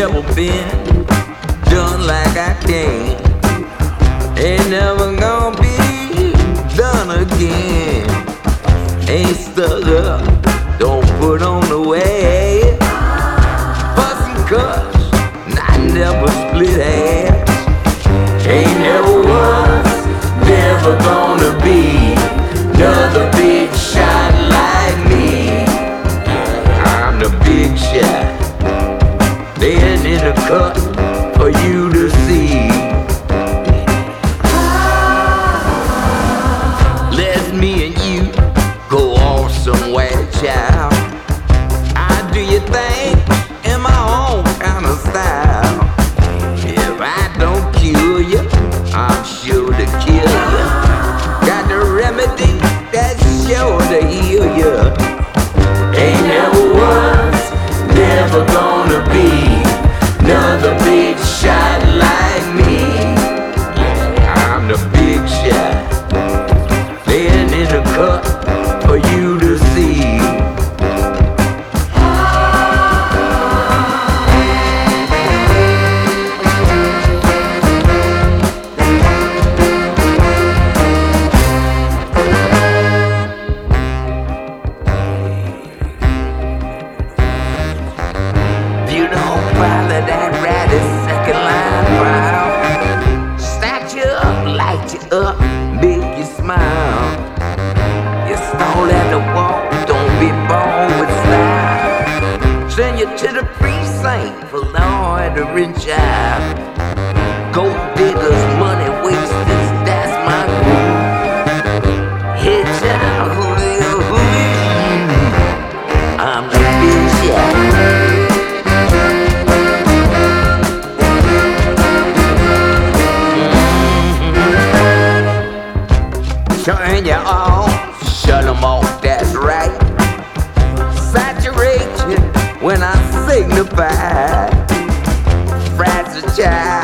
never been done like I can. Ain't never gonna be done again. Ain't stuck up, don't put on the way. Bustin' cuts, I never split hands. Ain't never was, never gonna be another big shot like me. I'm the big shot, laying in the cut for you to see. Let me and you go off somewhere, child. I do your thing in my own kind of style. If I don't kill you, I'm sure to kill you. Got the remedy that's sure to heal you. Ain't never was, never gonna be another big shot like me. I'm the big shot, laying in the cup for you to see. You don't follow that ratty second line proud. Stack you up, light you up, make you smile. You stall at the wall, don't be born with style. Send you to the precinct for law and the rich child. Gold diggers, money wasters, that's my groove. Hey child, who I'm the big shot. Turn you on, shut them off, that's right. Saturate you when I signify. Fragile child.